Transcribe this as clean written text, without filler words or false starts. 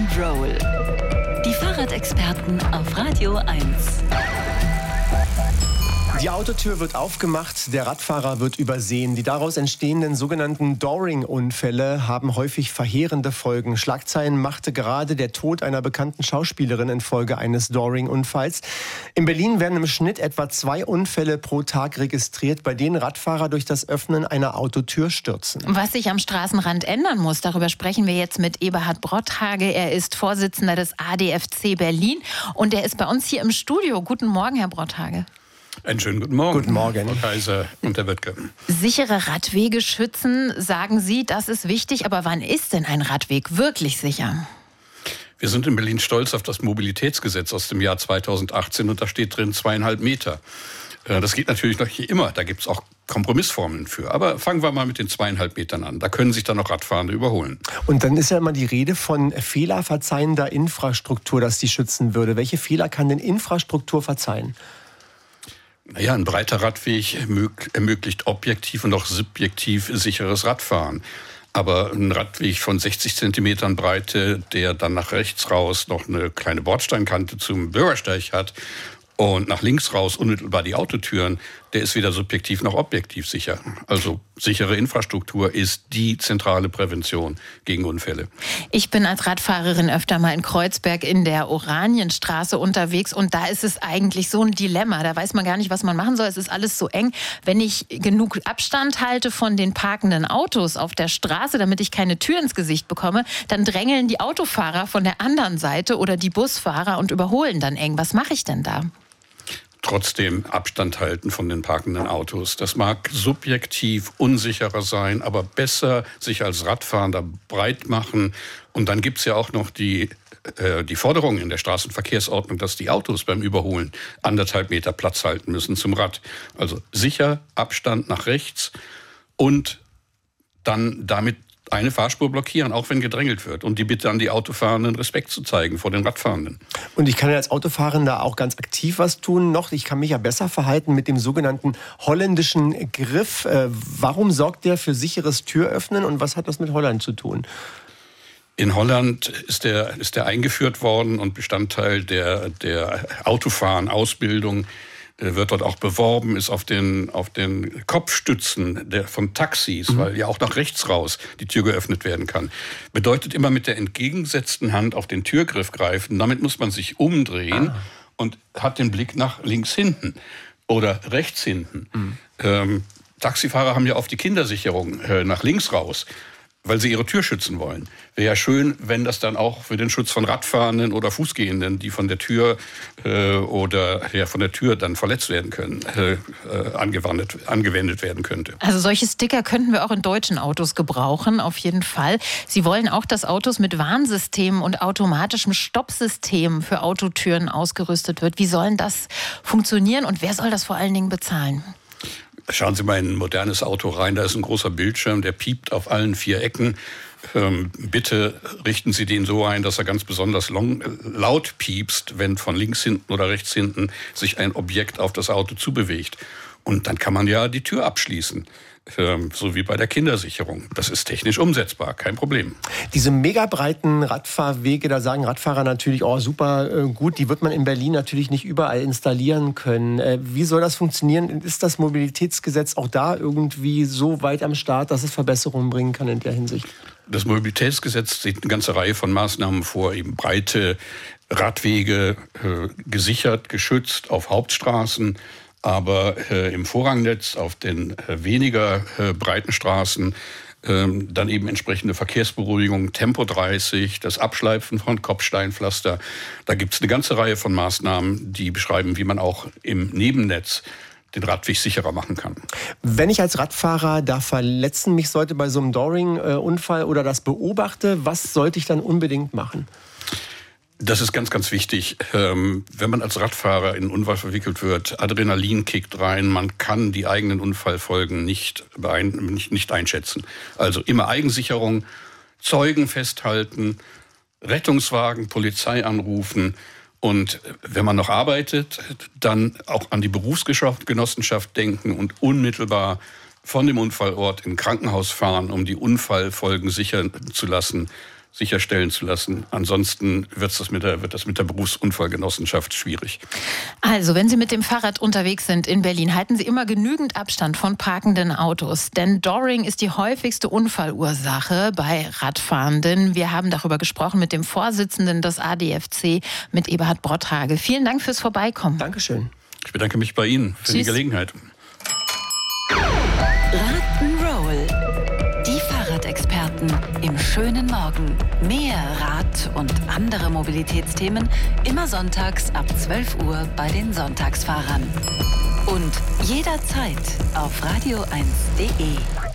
Rock'n'Roll. Die Fahrradexperten auf Radio 1. Die Autotür wird aufgemacht, der Radfahrer wird übersehen. Die daraus entstehenden sogenannten Dooring-Unfälle haben häufig verheerende Folgen. Schlagzeilen machte gerade der Tod einer bekannten Schauspielerin infolge eines Dooring-Unfalls. In Berlin werden im Schnitt etwa 2 Unfälle pro Tag registriert, bei denen Radfahrer durch das Öffnen einer Autotür stürzen. Was sich am Straßenrand ändern muss, darüber sprechen wir jetzt mit Eberhard Brotthage. Er ist Vorsitzender des ADFC Berlin und er ist bei uns hier im Studio. Guten Morgen, Herr Brotthage. Einen schönen guten Morgen. Guten Morgen. Frau Kaiser und Herr Wöttke. Sichere Radwege schützen, sagen Sie, das ist wichtig. Aber wann ist denn ein Radweg wirklich sicher? Wir sind in Berlin stolz auf das Mobilitätsgesetz aus dem Jahr 2018 und da steht drin 2,5 Meter. Das geht natürlich noch nicht immer, da gibt es auch Kompromissformeln für. Aber fangen wir mal mit den 2,5 Metern an. Da können sich dann noch Radfahrende überholen. Und dann ist ja immer die Rede von fehlerverzeihender Infrastruktur, dass die schützen würde. Welche Fehler kann denn Infrastruktur verzeihen? Naja, ein breiter Radweg ermöglicht objektiv und auch subjektiv sicheres Radfahren. Aber ein Radweg von 60 Zentimetern Breite, der dann nach rechts raus noch eine kleine Bordsteinkante zum Bürgersteig hat und nach links raus unmittelbar die Autotüren, der ist weder subjektiv noch objektiv sicher. Also sichere Infrastruktur ist die zentrale Prävention gegen Unfälle. Ich bin als Radfahrerin öfter mal in Kreuzberg in der Oranienstraße unterwegs und da ist es eigentlich so ein Dilemma. Da weiß man gar nicht, was man machen soll. Es ist alles so eng. Wenn ich genug Abstand halte von den parkenden Autos auf der Straße, damit ich keine Tür ins Gesicht bekomme, dann drängeln die Autofahrer von der anderen Seite oder die Busfahrer und überholen dann eng. Was mache ich denn da? Trotzdem Abstand halten von den parkenden Autos. Das mag subjektiv unsicherer sein, aber besser sich als Radfahrender breit machen. Und dann gibt's ja auch noch die Forderung in der Straßenverkehrsordnung, dass die Autos beim Überholen 1,5 Meter Platz halten müssen zum Rad. Also sicher, Abstand nach rechts und dann damit eine Fahrspur blockieren, auch wenn gedrängelt wird. Und die Bitte an die Autofahrenden, Respekt zu zeigen vor den Radfahrenden. Und ich kann ja als Autofahrender auch ganz aktiv was tun noch. Ich kann mich ja besser verhalten mit dem sogenannten holländischen Griff. Warum sorgt der für sicheres Türöffnen und was hat das mit Holland zu tun? In Holland ist der eingeführt worden und Bestandteil der Autofahren-Ausbildung. Wird dort auch beworben, ist auf den Kopfstützen von Taxis, weil ja auch nach rechts raus die Tür geöffnet werden kann. Bedeutet immer mit der entgegengesetzten Hand auf den Türgriff greifen. Damit muss man sich umdrehen und hat den Blick nach links hinten oder rechts hinten. Taxifahrer haben ja oft die Kindersicherung nach links raus, weil sie ihre Tür schützen wollen. Wäre ja schön, wenn das dann auch für den Schutz von Radfahrenden oder Fußgehenden, die von der Tür von der Tür dann verletzt werden können, angewendet werden könnte. Also solche Sticker könnten wir auch in deutschen Autos gebrauchen, auf jeden Fall. Sie wollen auch, dass Autos mit Warnsystemen und automatischem Stoppsystem für Autotüren ausgerüstet wird. Wie soll das funktionieren und wer soll das vor allen Dingen bezahlen? Schauen Sie mal in ein modernes Auto rein, da ist ein großer Bildschirm, der piept auf allen 4 Ecken. Bitte richten Sie den so ein, dass er ganz besonders laut piepst, wenn von links hinten oder rechts hinten sich ein Objekt auf das Auto zubewegt. Und dann kann man ja die Tür abschließen, so wie bei der Kindersicherung. Das ist technisch umsetzbar, kein Problem. Diese mega breiten Radfahrwege, da sagen Radfahrer natürlich, oh super gut, die wird man in Berlin natürlich nicht überall installieren können. Wie soll das funktionieren? Ist das Mobilitätsgesetz auch da irgendwie so weit am Start, dass es Verbesserungen bringen kann in der Hinsicht? Das Mobilitätsgesetz sieht eine ganze Reihe von Maßnahmen vor, eben breite Radwege gesichert, geschützt auf Hauptstraßen, aber im Vorrangnetz auf den weniger breiten Straßen dann eben entsprechende Verkehrsberuhigung, Tempo 30, das Abschleifen von Kopfsteinpflaster. Da gibt es eine ganze Reihe von Maßnahmen, die beschreiben, wie man auch im Nebennetz den Radweg sicherer machen kann. Wenn ich als Radfahrer da verletzen mich sollte bei so einem Dooring-Unfall oder das beobachte, was sollte ich dann unbedingt machen? Das ist ganz, ganz wichtig. Wenn man als Radfahrer in einen Unfall verwickelt wird, Adrenalin kickt rein, man kann die eigenen Unfallfolgen nicht einschätzen. Also immer Eigensicherung, Zeugen festhalten, Rettungswagen, Polizei anrufen. Und wenn man noch arbeitet, dann auch an die Berufsgenossenschaft denken und unmittelbar von dem Unfallort in ein Krankenhaus fahren, um die Unfallfolgen sichern zu lassen. sicherstellen zu lassen. Ansonsten wird das mit der Berufsunfallgenossenschaft schwierig. Also, wenn Sie mit dem Fahrrad unterwegs sind in Berlin, halten Sie immer genügend Abstand von parkenden Autos. Denn Doring ist die häufigste Unfallursache bei Radfahrenden. Wir haben darüber gesprochen mit dem Vorsitzenden des ADFC, mit Eberhard Brotthage. Vielen Dank fürs Vorbeikommen. Dankeschön. Ich bedanke mich bei Ihnen für die Gelegenheit. Rock'n'Roll. Die Fahrradexperten im schönen Morgen. Mehr Rad und andere Mobilitätsthemen immer sonntags ab 12 Uhr bei den Sonntagsfahrern. Und jederzeit auf radio1.de.